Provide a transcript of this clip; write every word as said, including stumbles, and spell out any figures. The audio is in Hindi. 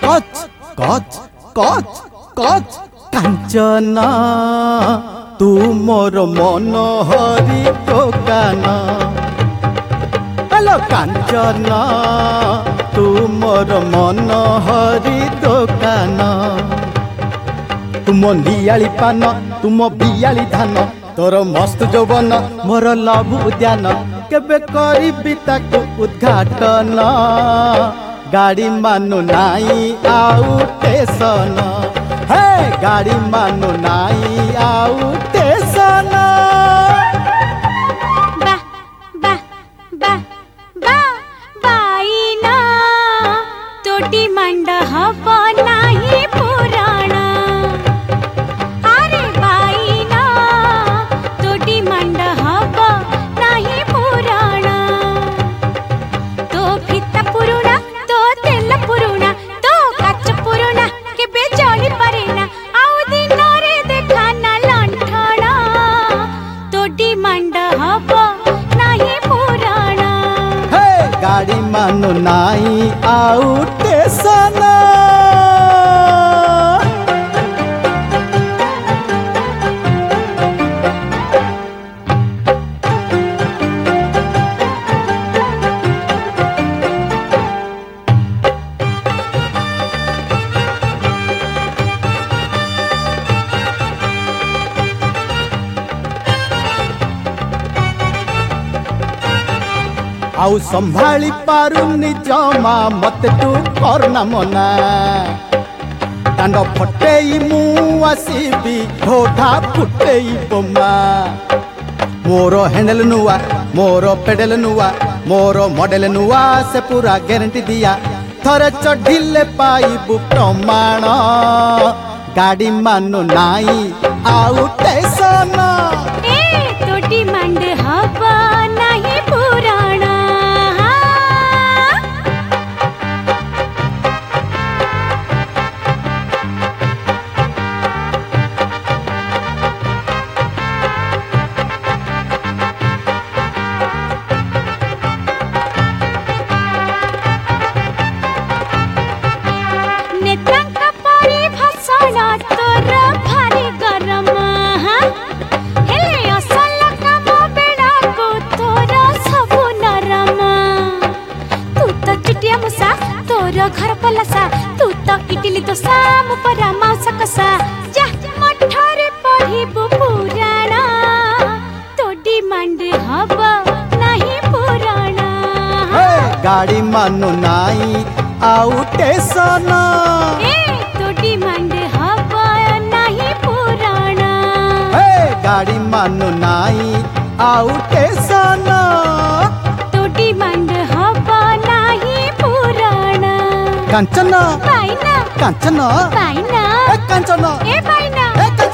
कच कच कच कच कांचन तू मोर मन हरि दोकान हेलो कांचन तू मोर मन हरि दोकान तुम नियाली पान तुम बियाली धान तोर मस्त जौवन मोर लघु उद्यान केबे करिबी ताकू उद्घाटन गाड़ी मानु नाई आउ टेसन हे गाड़ी मानु नाई आउ टेसन बा बा बा बा बाईना तोटी मंड हवा नाही पुराणा अरे बाईना तोटी मंड हवा नाही पुराणा तो फिता पुरुणा तो तेल पुरुणा तो काच पुरुणा केबे जळी पारेना आउ दिन रे देखाना लंठणा तोटी मंड हवा नाही पुराणा हे गाड़ी मानु नाई आउ टेसन आउ संभाली पारुनी जमा मत तू करना मना कांड फटेई मु आसीबी ढोढा फुटेई बोमा मोर हैंडल नुआ मोर पेडल नुआ मोर मॉडल नुआ से पूरा गारंटी दिया थरे चढ़िले पाइबु प्रमाण गाड़ी मानु नाई आउ टेसन ए तोटी मंड हवा नाही पुराणा नेतांका परी भाषण तोर भारी गरम हेले असल काम बेड़ा को तोर सबु नरम तू तो चिटिया मुसा तोर घर पलसा तू तो इडली दोसा मुपरा मांस कसा जा मठारे पढ़िबु पुराणा तो डिमांड हवा नहीं पुराणा गाड़ी मानु नाई आउ टेसन ए तो डिमांड हवा नहीं पुराणा गाड़ी मानु नाई आउ टेसन तो डिमांड हवा नहीं पुराणा कांचन पाइना कांचन पाइना ए कांचन ए पाइना ए